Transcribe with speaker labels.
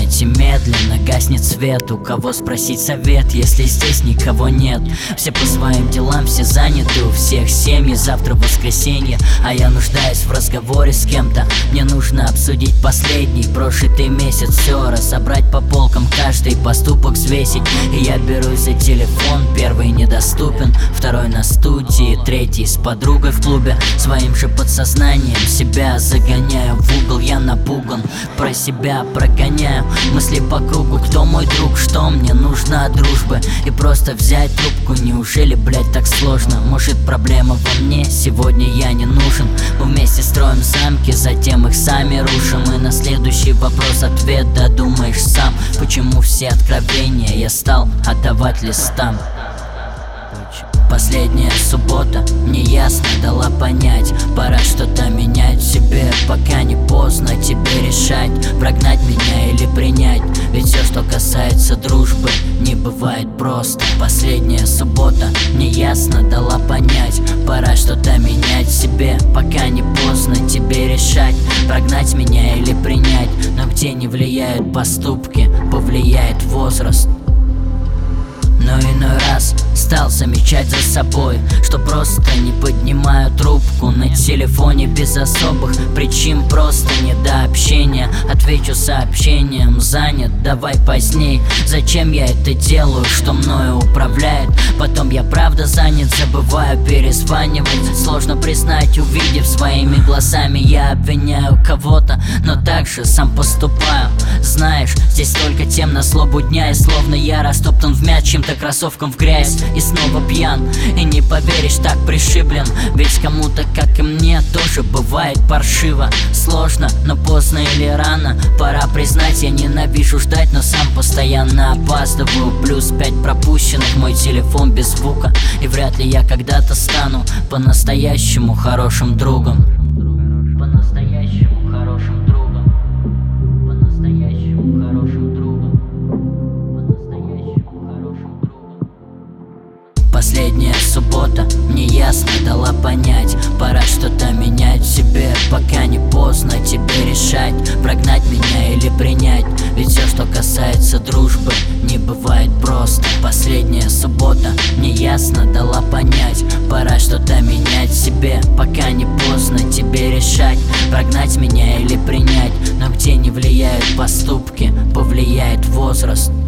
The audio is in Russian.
Speaker 1: комнате медленно гаснет свет. У кого спросить совет, если здесь никого нет? Все по своим делам, все заняты, у всех семьи. Завтра воскресенье, а я нуждаюсь в разговоре с кем-то. Мне нужно обсудить последний прожитый месяц, все разобрать по полкам, каждый поступок взвесить. И я берусь за телефон, первый недоступен, второй на студии, третий с подругой в клубе. Своим же подсознанием себя загоняю в угол, я напуган, про себя прогоняю мысли по кругу. Кто мой друг, что мне нужно от дружбы? И просто взять трубку, неужели, блять, так сложно? Может, проблема во мне, сегодня я не нужен. Мы вместе строим замки, затем их сами рушим. И на следующий вопрос ответ додумаешь сам. Почему все откровения я стал отдавать листам? Последняя суббота мне ясно дала понять: пора что-то менять в себе, пока не поздно тебе решать, прогнать меня или принять. Ведь все, что касается дружбы, не бывает просто. Последняя суббота мне ясно дала понять: пора что-то менять в себе, пока не поздно тебе решать, прогнать меня или принять. Но где не влияют поступки, повлияет возраст. Но иной раз стал замечать за собой, что просто не поднимаю трубку на телефоне без особых причин, просто не до общения. Отвечу сообщением: занят, давай поздней. Зачем я это делаю, что мною управляет? Потом я правда занят, забываю перезванивать. Сложно признать, увидев своими глазами, я обвиняю кого-то, но также сам поступаю. Знаешь, здесь только тем на злобу дня, и словно я растоптан в мяч чьим-то кроссовком в грязь, и снова пьян. И не поверишь, так пришиблен, ведь кому-то, как и мне, тоже бывает паршиво. Сложно, но поздно или рано, пора признать, я ненавижу ждать, но сам постоянно опаздываю. Плюс 5 пропущенных, мой телефон без звука, и вряд ли я когда-то стану по-настоящему хорошим другом. По-настоящему хорошим другом. По-настоящему хорошим другом. По-настоящему хорошим другом. Последняя суббота мне ясно дала понять: пора что-то менять в себе, пока не поздно тебе решать, прогнать меня или принять. Ведь все, что касается дружбы, не бывает просто. Последняя суббота мне ясно дала понять: пора что-то менять в себе, пока не поздно тебе решать, прогнать меня или принять. Но где не влияют поступки, повлияет возраст.